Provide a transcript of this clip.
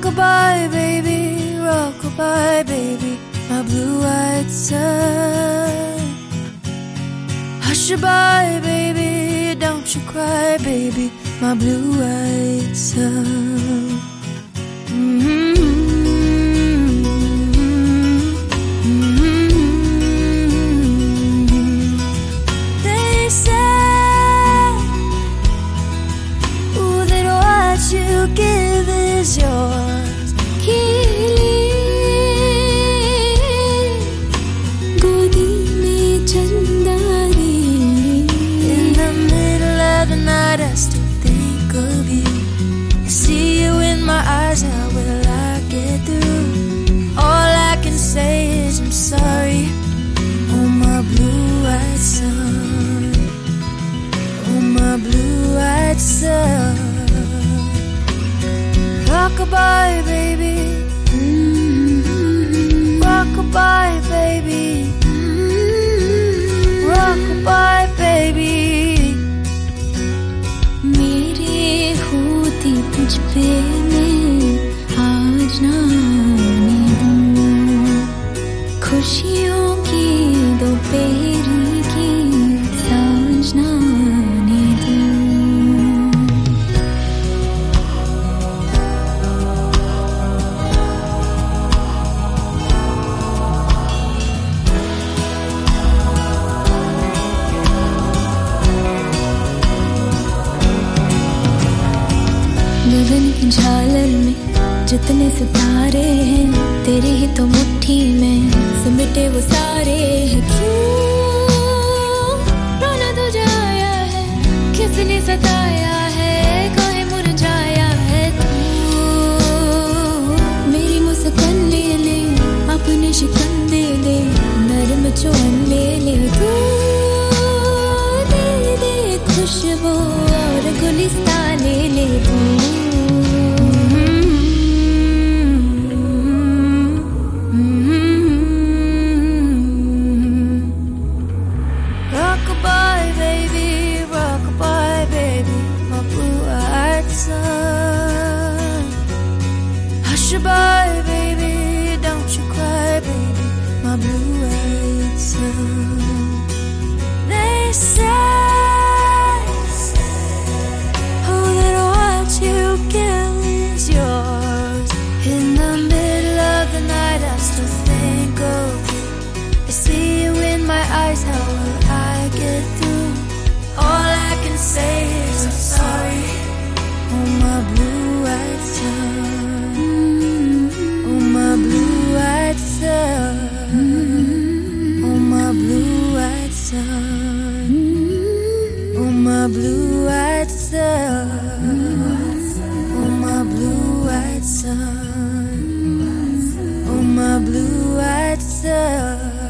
Rockabye baby, my blue-eyed son. Hushabye baby, don't you cry baby, my blue-eyed son. They say, ooh, that what you give is yours. I still think of you. I see you in my eyes, how will I get through? All I can say is I'm sorry. Oh my blue-eyed son, oh my blue-eyed son. Rockabye baby, rockabye baby, rockabye baby. तुझ पे मैं आज ना आने दूँ, खुशियों की दोपहरी की सांझ ना आने दूँ। गगन की झालर में जितने सितारे हैं, तेरी ही तो मुट्ठी में सिमटे वो सारे हैं। क्यों रोना तुझे आया है, किसने सताया है, काहे मुरझाया है तू? मेरी मुस्कान ले ले, अपने शिकन दे दे, नरम चोन ले ले तू, दे दे खुशबू और गुलिस्तान ले ले तू। Hushabye baby, don't you cry baby, my blue-eyed son. They say, oh, that what you give is yours. In the middle of the night I still think of you. I see you in my eyes, how will I get through? All I can say is I'm sorry. Oh my blue-eyed son, oh my blue-eyed son, oh my blue-eyed son, oh my blue-eyed son, oh my blue-eyed son, oh my blue-eyed son.